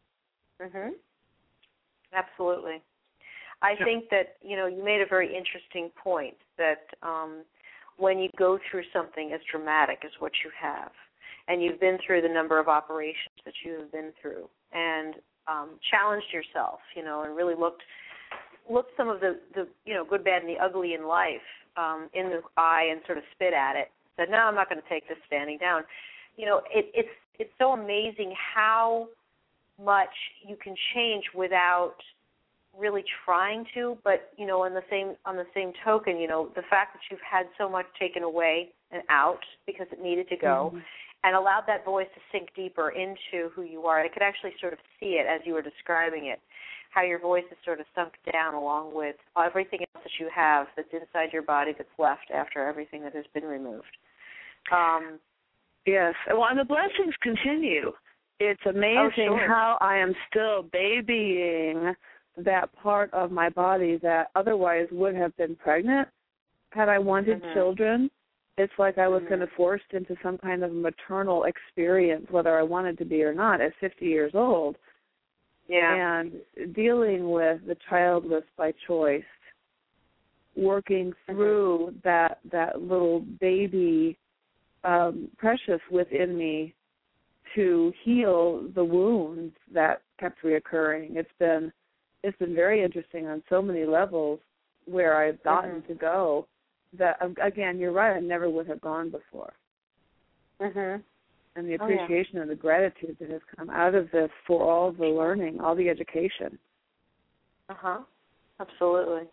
Absolutely. I think that, you made a very interesting point that when you go through something as dramatic as what you have, and you've been through the number of operations that you have been through, and challenged yourself, and really looked some of the good, bad, and the ugly in life in the eye and sort of spit at it, said, no, I'm not going to take this standing down. It's so amazing how much you can change without really trying to, but on the same token, the fact that you've had so much taken away and out because it needed to go, and allowed that voice to sink deeper into who you are. I could actually sort of see it as you were describing it, how your voice has sort of sunk down along with everything else that you have that's inside your body that's left after everything that has been removed. Yes, well, and the blessings continue. It's amazing how I am still babying that part of my body that otherwise would have been pregnant had I wanted children. It's like I was kind of forced into some kind of maternal experience, whether I wanted to be or not, at 50 years old. And dealing with the childless by choice, working through that little baby precious within me to heal the wounds that kept reoccurring. It's been very interesting on so many levels where I've gotten to go that, again, you're right, I never would have gone before. And the appreciation and the gratitude that has come out of this for all the learning, all the education. Absolutely.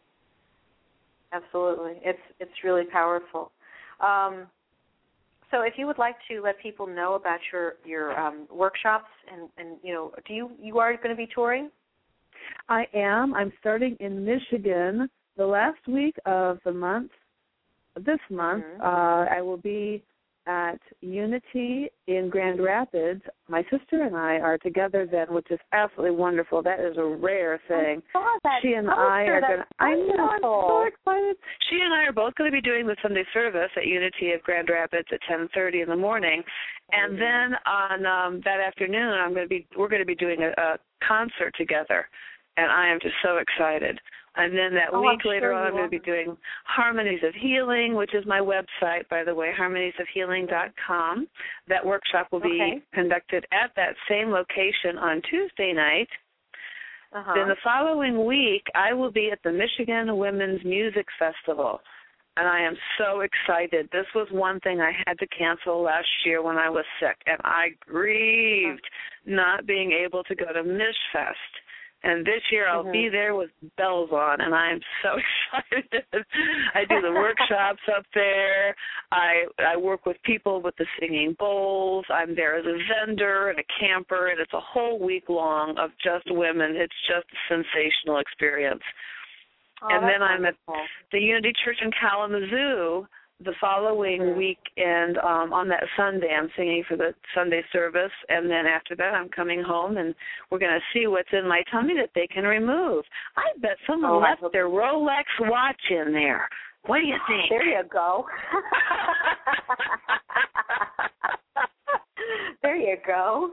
It's really powerful. So if you would like to let people know about your workshops and you are going to be touring? I am. I'm starting in Michigan the last week of this month. I will be at Unity in Grand Rapids. My sister and I are together then, which is absolutely wonderful. That is a rare thing. I saw that. She and I are going to, I'm so excited. She and I are both going to be doing the Sunday service at Unity of Grand Rapids at 10:30 in the morning. And then on that afternoon, we're going to be doing a concert together. And I am just so excited. And then that week later on, I'm going to be doing Harmonies of Healing, which is my website, by the way, harmoniesofhealing.com. That workshop will be conducted at that same location on Tuesday night. Then the following week, I will be at the Michigan Women's Music Festival. And I am so excited. This was one thing I had to cancel last year when I was sick, and I grieved not being able to go to MishFest. And this year I'll be there with bells on, and I'm so excited. I do the workshops up there. I work with people with the singing bowls. I'm there as a vendor and a camper, and it's a whole week long of just women. It's just a sensational experience. And then I'm at the Unity Church in Kalamazoo the following week, and on that Sunday I'm singing for the Sunday service, and then after that I'm coming home, and we're going to see what's in my tummy that they can remove. I bet someone left their Rolex watch in there. What do you think? There you go. There you go.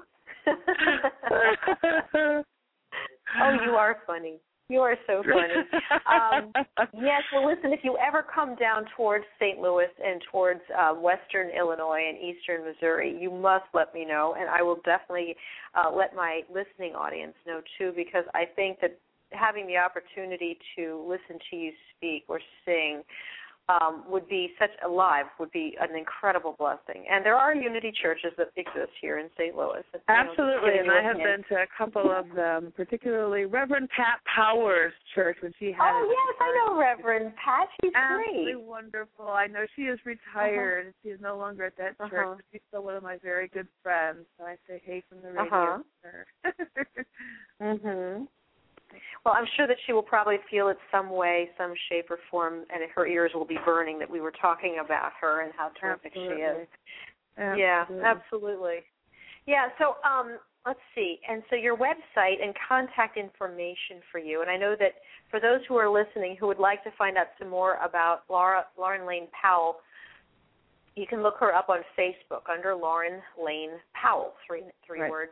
Oh, you are funny. You are so funny. Yes, well, listen, if you ever come down towards St. Louis and towards western Illinois and eastern Missouri, you must let me know, and I will definitely let my listening audience know, too, because I think that having the opportunity to listen to you speak or sing would be an incredible blessing. And there are Unity churches that exist here in St. Louis. Absolutely, and I have been to a couple of them, particularly Reverend Pat Powers' church when she had. Oh yes, I know Reverend Pat. She's absolutely great. Wonderful. I know she is retired. She is no longer at that church, but she's still one of my very good friends. So I say hey from the radio to her. Well, I'm sure that she will probably feel it some way, some shape or form, and her ears will be burning that we were talking about her and how terrific she is. Absolutely. Yeah, absolutely. Yeah, so let's see. And so your website and contact information for you, and I know that for those who are listening who would like to find out some more about Lauren Lane Powell, you can look her up on Facebook under Lauren Lane Powell, three words.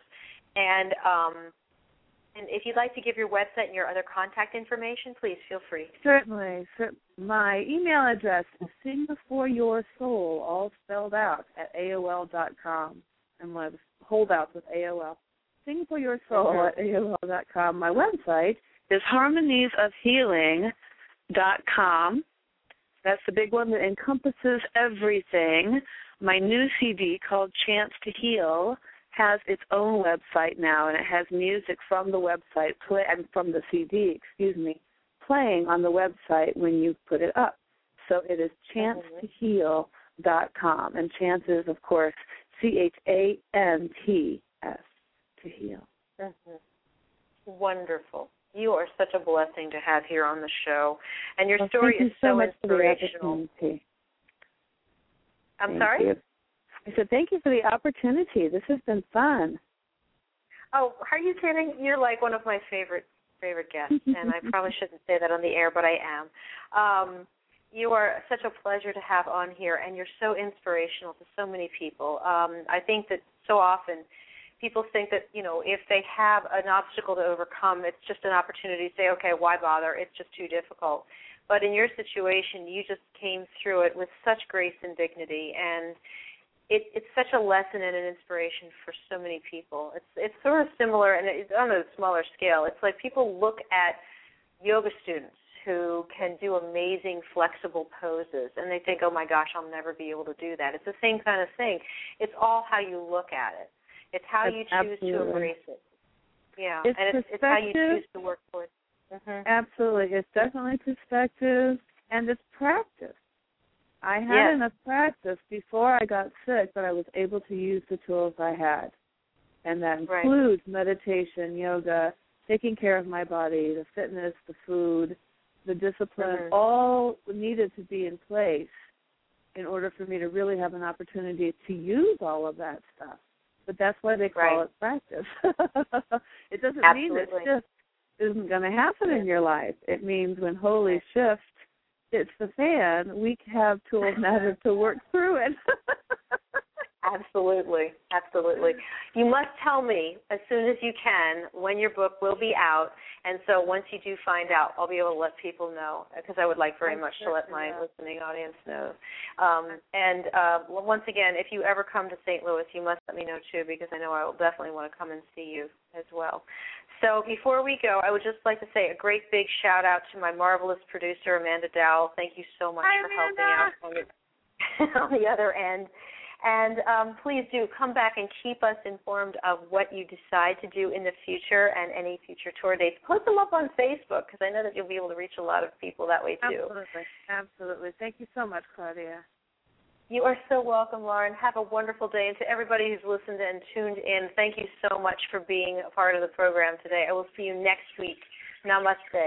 And if you'd like to give your website and your other contact information, please feel free. Certainly. My email address is singforyoursoul, all spelled out, at AOL.com. And my holdouts with AOL. Singforyoursoul at AOL.com. My website is harmoniesofhealing.com. That's the big one that encompasses everything. My new CD called Chance to Heal has its own website now, and it has music from the website, from the CD, playing on the website when you put it up. So it is chancetoheal.com, and Chance is, of course, CHANTS, to heal. Wonderful. You are such a blessing to have here on the show, and your story is so inspirational. I'm sorry? You. I said, thank you for the opportunity. This has been fun. Oh, are you kidding? You're like one of my favorite guests, and I probably shouldn't say that on the air, but I am. You are such a pleasure to have on here, and you're so inspirational to so many people. I think that so often people think that, if they have an obstacle to overcome, it's just an opportunity to say, okay, why bother? It's just too difficult. But in your situation, you just came through it with such grace and dignity, and it's such a lesson and an inspiration for so many people. It's sort of similar, and it's on a smaller scale. It's like people look at yoga students who can do amazing flexible poses, and they think, oh, my gosh, I'll never be able to do that. It's the same kind of thing. It's all how you look at it. It's how you choose to embrace it. Yeah, it's how you choose to work for it. Absolutely. It's definitely perspective, and it's practice. I had enough practice before I got sick that I was able to use the tools I had. And that includes meditation, yoga, taking care of my body, the fitness, the food, the discipline, all needed to be in place in order for me to really have an opportunity to use all of that stuff. But that's why they call it practice. It doesn't mean that shift isn't going to happen in your life. It means when holy shift hits the fan, we have tools now to work through it. Absolutely. You must tell me as soon as you can when your book will be out, and so once you do find out, I'll be able to let people know, because I would like very much to let my listening audience know. Once again, if you ever come to St. Louis, you must let me know too, because I know I will definitely want to come and see you as well. So before we go, I would just like to say a great big shout out to my marvelous producer, Amanda Dowell. Thank you so much for helping out on the other end. And please do come back and keep us informed of what you decide to do in the future and any future tour dates. Post them up on Facebook, because I know that you'll be able to reach a lot of people that way too. Absolutely. Thank you so much, Claudia. You are so welcome, Lauren. Have a wonderful day. And to everybody who's listened and tuned in, thank you so much for being a part of the program today. I will see you next week. Namaste.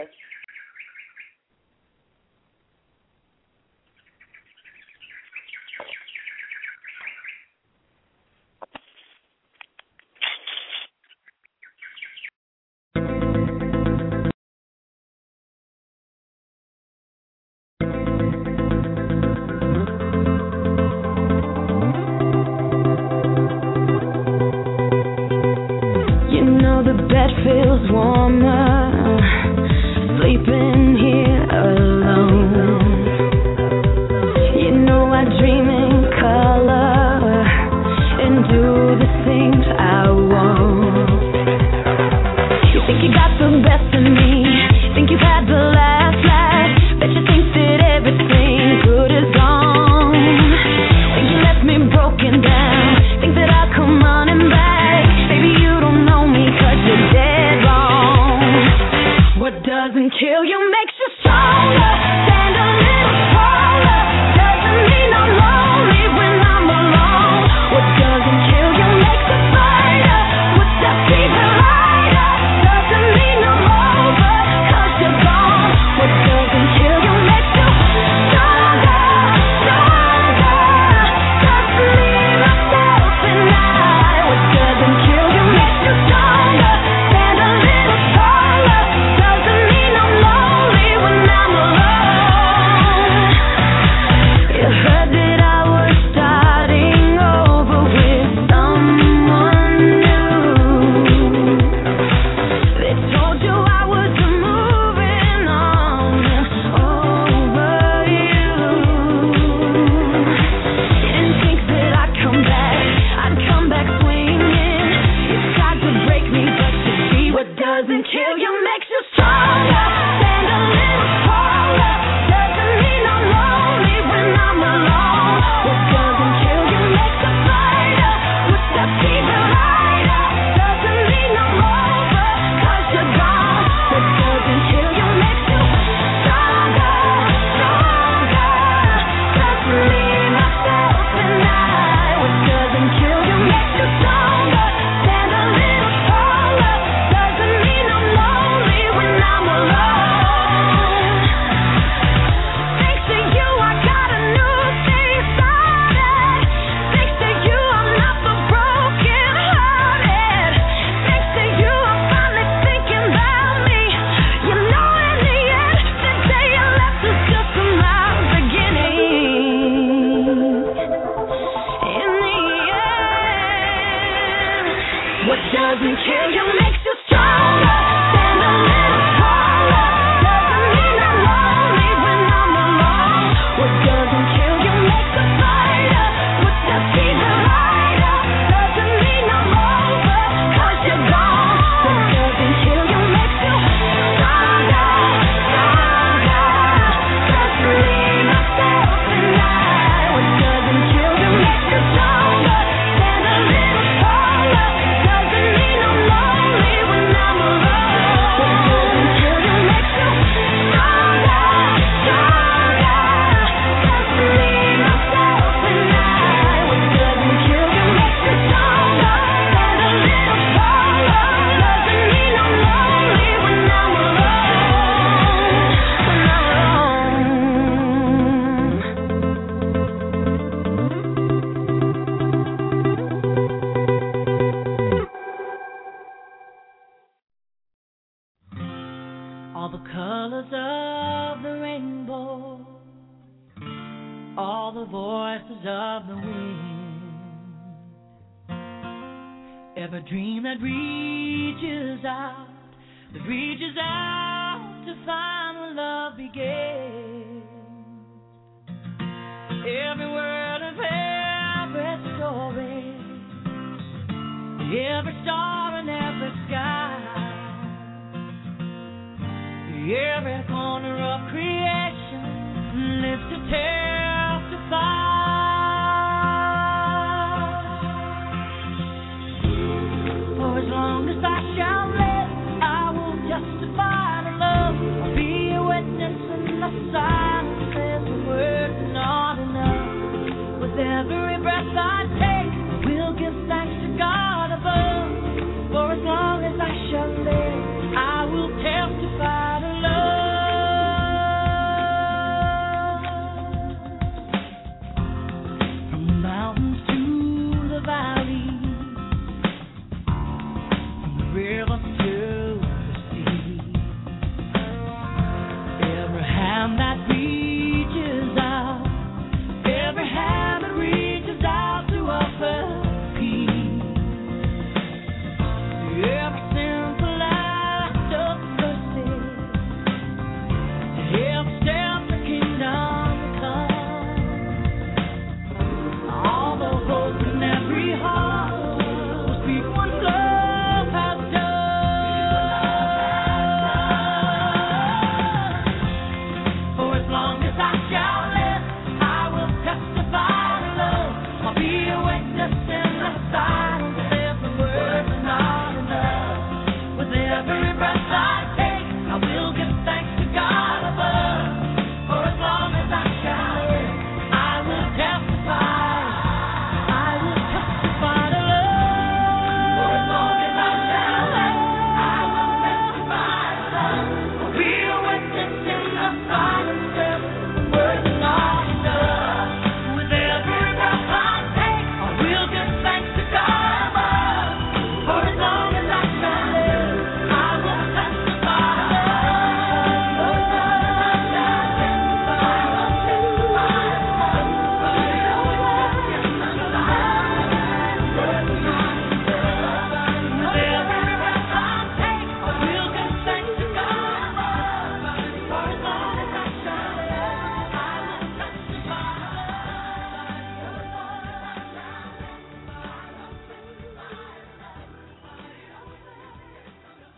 What doesn't kill you makes you stronger. Stand a little taller. Doesn't mean I'm lonely when I'm alone. What doesn't kill you makes you brighter. What that fever lighter. Doesn't mean I'm over, 'cause you're gone. What doesn't kill you makes you stronger, stronger. Just me, myself, and I. What doesn't kill you makes you stronger. Stand a little taller. Doesn't mean I'm lonely when I'm alone. You heard that I was starting over with someone new. They told you I was moving on over you. Didn't think that I'd come back swinging. You tried to break me, but you see what doesn't kill you makes you stronger. Stand a little taller. Doesn't mean I'm lonely when I'm alone. What doesn't kill you makes you brighter. What's that fever lighter? Doesn't mean I'm over, 'cause you're gone. What doesn't kill you makes you stronger, stronger. Just me, myself, and I. What doesn't kill you makes you stronger. Stand a little taller. Doesn't mean I'm lonely when I'm alone. Thanks to you, I got a new day started. Thanks to you, I'm not so broken hearted. Thanks to you, I'm finally thinking about me. You know, in the end, the day you left was just my beginning. In the end, what doesn't kill you makes you stronger. Stand a little taller. Doesn't mean I'm lonely when I'm alone. What doesn't kill you makes you brighter. What's that fever lighter? Doesn't mean I'm over, 'cause you're gone. What doesn't kill you makes you stronger, stronger. Just me, myself, and I. What doesn't kill you makes you stronger. Stand a little taller. Doesn't mean I'm lonely when I'm alone. What doesn't kill you makes you stronger, stronger. Just me, myself, and I. What doesn't kill you makes you stronger. Stand a little taller. Doesn't mean I'm lonely when I'm alone. When I'm All the colors of the rainbow, all the voices of the wind, every dream that reaches out to find where love begins. Every word of every story, every star in every sky, every corner of creation lives to testify. For as long as I shall live, I will justify the love. I'll be a witness in the silence as the words are not enough. With every breath I take, I will give thanks to God above. For as long as I shall live, I will testify to love. From the mountains to the valleys, from the rivers to the sea, every hand that beats